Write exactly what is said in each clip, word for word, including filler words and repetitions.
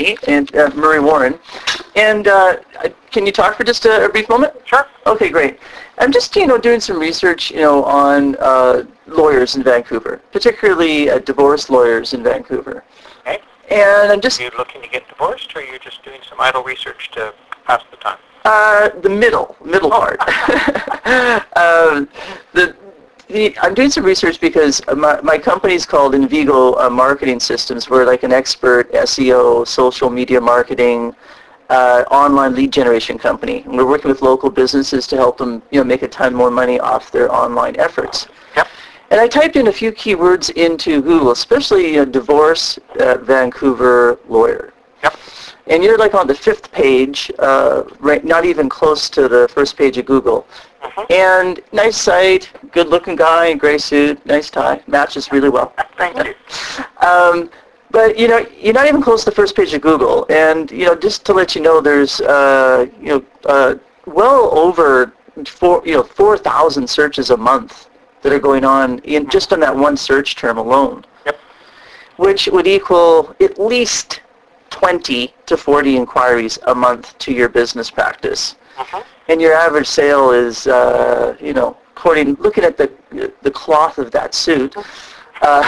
me, and uh, Murray Warren. And uh, can you talk for just a, a brief moment? Sure. Okay, great. I'm just, you know, doing some research, you know, on uh, lawyers in Vancouver, particularly uh, divorce lawyers in Vancouver. Okay. And I'm just... Are you looking to get divorced, or are you just doing some idle research to pass the time? Uh, the middle, middle part. um, the, the, I'm doing some research because my, my company is called Invigo uh, Marketing Systems. We're like an expert S E O, social media marketing, uh, online lead generation company. And we're working with local businesses to help them, you know, make a ton more money off their online efforts. Yep. And I typed in a few keywords into Google, especially uh, divorce uh, Vancouver lawyer. Yep. And you're like on the fifth page, uh, right, not even close to the first page of Google. Mm-hmm. And nice site, good-looking guy, gray suit, nice tie, matches really well. Thank you. Um, but you know, you're not even close to the first page of Google. And you know, just to let you know, there's uh, you know, uh, well over four, you know, four thousand searches a month that are going on in just on that one search term alone. Yep. Which would equal at least twenty to forty inquiries a month to your business practice. Uh-huh. And your average sale is, uh, you know, according, looking at the the cloth of that suit. Uh,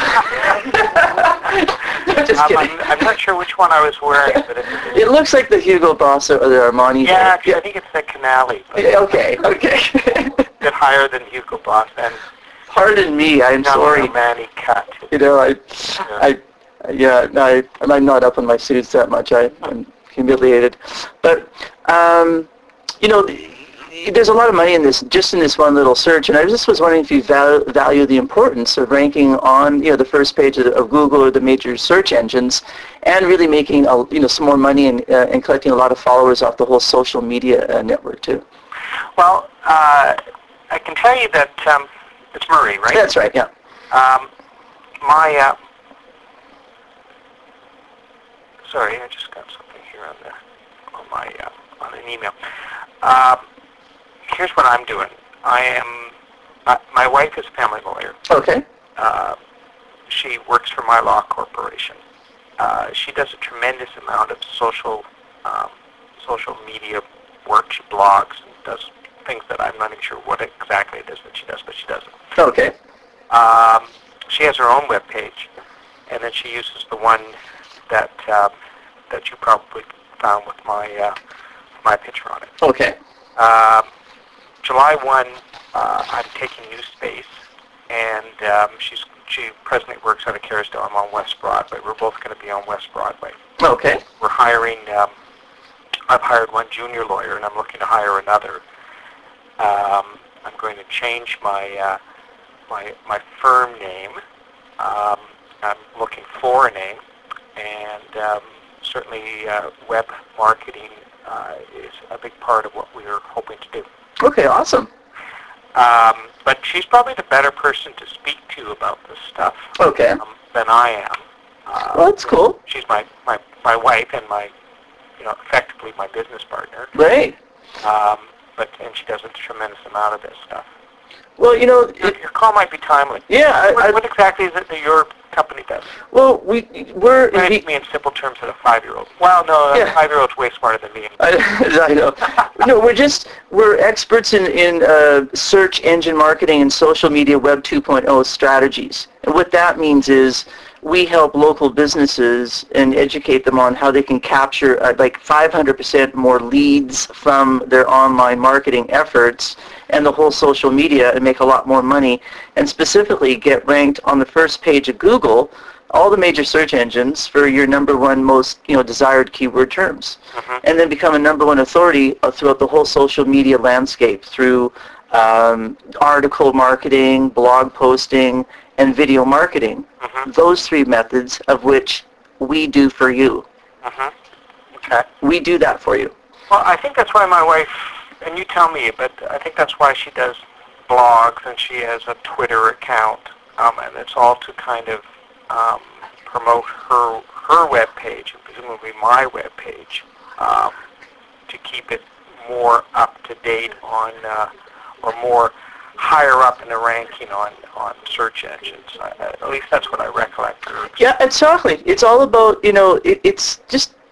just um, kidding. I'm, I'm not sure which one I was wearing, but it, it, It looks like the Hugo Boss or the Armani. yeah, actually, I think it's the Canali. But Yeah, okay, okay. a bit higher than Hugo Boss, and Pardon me, I'm not sorry. a Manny cut. You know, I, I, yeah, no, I, I'm not up on my suits that much. I, I'm humiliated. But, um, you know, there's a lot of money in this, just in this one little search, and I just was wondering if you val- value the importance of ranking on, you know, the first page of, the, of Google or the major search engines, and really making, a, you know, some more money and, uh, and collecting a lot of followers off the whole social media uh, network too. Well, uh, I can tell you that um, it's Murray, right? That's right. Yeah. Um, my, uh, sorry, I just got something here on the on my uh, on an email. Um, here's what I'm doing. I am. Uh, my wife is a family lawyer. Okay. Uh, she works for My Law Corporation. Uh, she does a tremendous amount of social um, social media work. She blogs and does things that I'm not even sure what exactly it is that she does, but she does it. Okay. Um, she has her own web page, and then she uses the one that um, that you probably found with my uh, my picture on it. Okay. Um, July first, uh, I'm taking new space, and um, she's she presently works out of Kerrisdale. I'm on West Broadway. We're both going to be on West Broadway. Okay. We're hiring. Um, I've hired one junior lawyer, and I'm looking to hire another. Um, I'm going to change my uh, my my firm name. Um, I'm looking for a name, and um, certainly uh, web marketing uh, is a big part of what we're hoping to do. Okay. Awesome. Um, but she's probably the better person to speak to about this stuff Okay. um, than I am. Uh, Well, that's cool. She's my, my, my wife and my, you know, effectively my business partner. Great. Um, but and she does a tremendous amount of this stuff. Well, you know, Your, it, your call might be timely. yeah. I, What, I, what exactly is it that your company does? well, we we're Explain it to me in simple terms that a five-year-old. Well, no, Yeah. a five-year-old's way smarter than me. I, I know. No, we're just we're experts in in uh, search engine marketing and social media Web two point oh strategies. And what that means is we help local businesses and educate them on how they can capture uh, like five hundred percent more leads from their online marketing efforts and the whole social media and make a lot more money, and specifically get ranked on the first page of Google, all the major search engines, for your number one most, you know, desired keyword terms. Mhm. And then become a number one authority uh, throughout the whole social media landscape through um, article marketing, blog posting, and video marketing. Mhm. Those three methods of which we do for you. Mhm. Okay. We do that for you. Well, I think that's why my wife, and you tell me, but I think that's why she does blogs and she has a Twitter account, um, and it's all to kind of um, promote her her web page and presumably my web page um, to keep it more up to date on, uh, or more higher up in the ranking on, on search engines. I, at least that's what I recollect. Yeah, exactly. It's all about, you know, it, it's just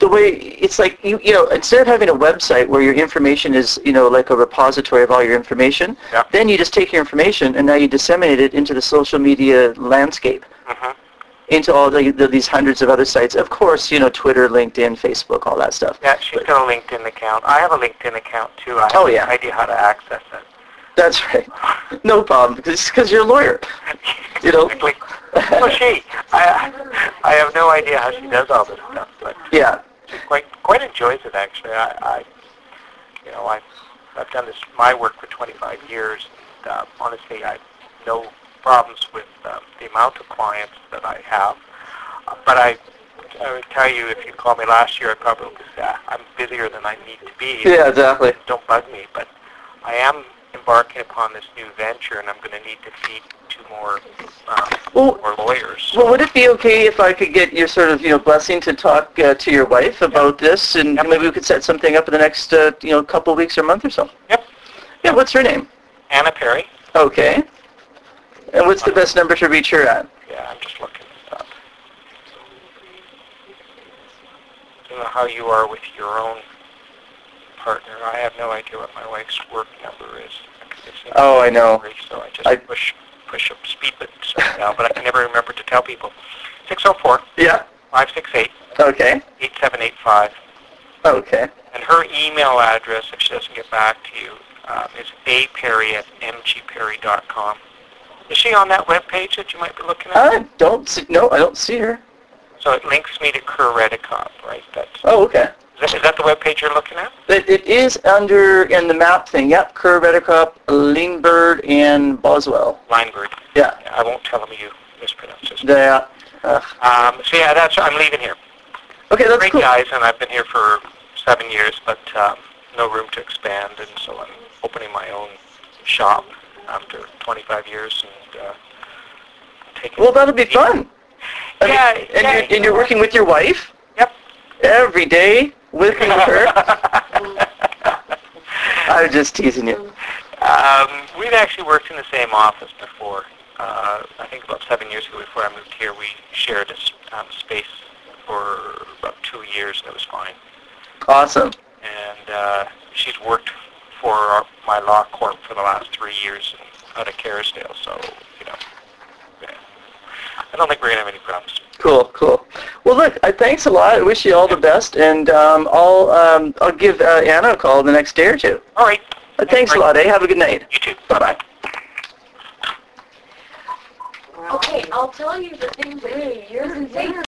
the way it's like you you know instead of having a website where your information is you know like a repository of all your information, Yeah. then you just take your information and now you disseminate it into the social media landscape, Mhm. into all the, the these hundreds of other sites. Of course, you know Twitter, LinkedIn, Facebook, all that stuff. Yeah, she's But got a LinkedIn account. I have a LinkedIn account too. I have Oh, no yeah. idea how to access it. that's right. No problem, because because you're a lawyer. You know. Exactly. Well, she. I I have no idea how she does all this stuff, but Yeah. she quite quite enjoys it actually. I, I you know I I've done this my work for twenty-five years, and uh, honestly I have no problems with um, the amount of clients that I have. Uh, but I I would tell you if you called me last year, I'd probably say ah, I'm busier than I need to be. Yeah, exactly. Don't bug me, but I am embarking upon this new venture, and I'm going to need to feed two more um, Well, more lawyers. Well, would it be okay if I could get your sort of, you know, blessing to talk uh, to your wife about this, and Yep. maybe we could set something up in the next, uh, you know, couple of weeks or month or so? Yep. Yeah, what's her name? Anna Perry. Okay. And what's the best number to reach her at? Yeah, I'm just looking this up. I don't know how you are with your own partner. I have no idea what my wife's work number is. It's in Oh, I know. memory, so I just I- push push up speed buttons right now, but I can never remember to tell people. six oh four, Yeah. five six eight, Okay. eight seven eight five. Okay. And her email address, if she doesn't get back to you, um, is a perry at m g perry dot com. Is she on that web page that you might be looking at? I don't see, no, I don't see her. So it links me to Kerr Redicop, right? That's, Oh, okay. is, that, is that the web page you're looking at? It, it is under, in the map thing, yep, Kerr, Redicop, Lindbergh, and Boswell. Lineberg. Yeah. Yeah, I won't tell them you mispronounced this. Yeah. Uh, Um, so yeah, that's I'm leaving here. okay, that's Great cool. guys, and I've been here for seven years, but um, no room to expand, and so I'm opening my own shop after twenty-five years, and uh, taking. Well, that'll be fun. I mean, Yeah, and, yeah. you're, and you're working with your wife Yep. every day, working with her. I'm just teasing you. um, we've actually worked in the same office before. Uh, I think about seven years ago, before I moved here, we shared a s- um, space for about two years, and it was fine. Awesome. And uh, she's worked for our, my law corp for the last three years in, out of Kerrisdale, so, you know, yeah. I don't think we're going to have any problems. Cool, cool. Well, look, I thanks a lot. I wish you all the best, and um, I'll um, I'll give uh, Anna a call the next day or two. All right. Uh, thanks a lot, eh? Have a good night. You too. Bye-bye. Okay, I'll tell you the things that yours and Dave's